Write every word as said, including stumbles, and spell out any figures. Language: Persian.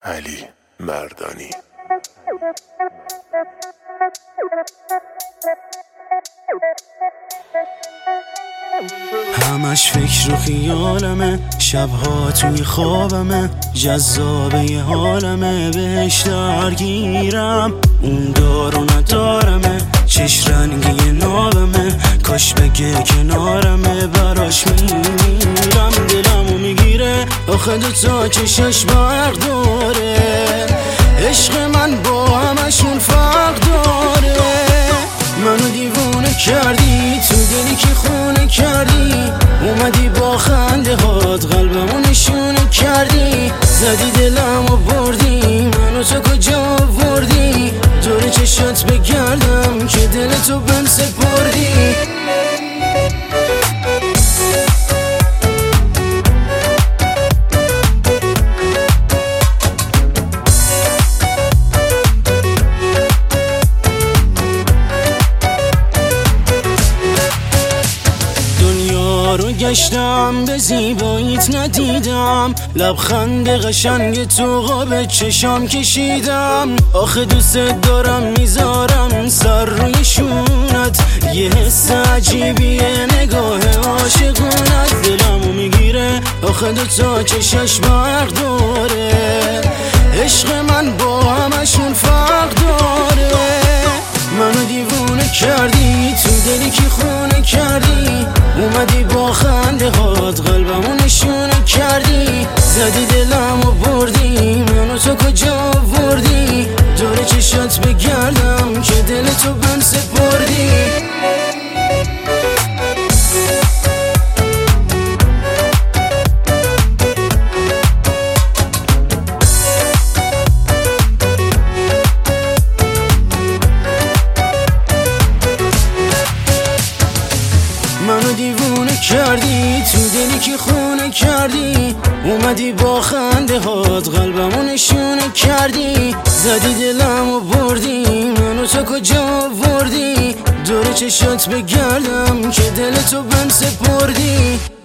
علی مردانی. همش فکر و خیالمه، شبها توی خوابمه، جذابه یه حالمه، بهش درگیرم. اون دار و ندارمه، چش رنگی نابمه، کاش بگه کنارمه، براش میمیرم. دلمو میگیره آخه دوتا چشش برق داره، عشق من با همشون فرق داره. منو دیوونه کردی، تو دلی که خونه کردی، اومدی با خنده هات قلبمو نشونه کردی، زدی دلمو بردی، منو تو کجا بردی، دور چشات بگردم که دل تو بهم سپردی. رو گشتم به زیباییت ندیدم، لبخند قشنگ تو قاب چشام کشیدم. آخه دوست دارم میذارم سر روی شونت، یه حس عجیبیه نگاه عاشقونت. دلمو میگیره آخه دوتا چشش برق داره، عشق من با همشون فرق داره. منو دیوونه کردی، تو دلی که خونه کردی، اومدی با خنده هات قلبمو نشونه کردی، زدی دلمو بردی، منو تو کجا بردی، دور چشات بگردم که دل تو بهم سپردی. منو دیوونه کردی، تو دلی که خونه کردی، اومدی با خنده هات قلبمو نشونه کردی، زدی دلمو بردی، منو تو کجا بردی، دور چشات بگردم که دل تو بهم سپردی.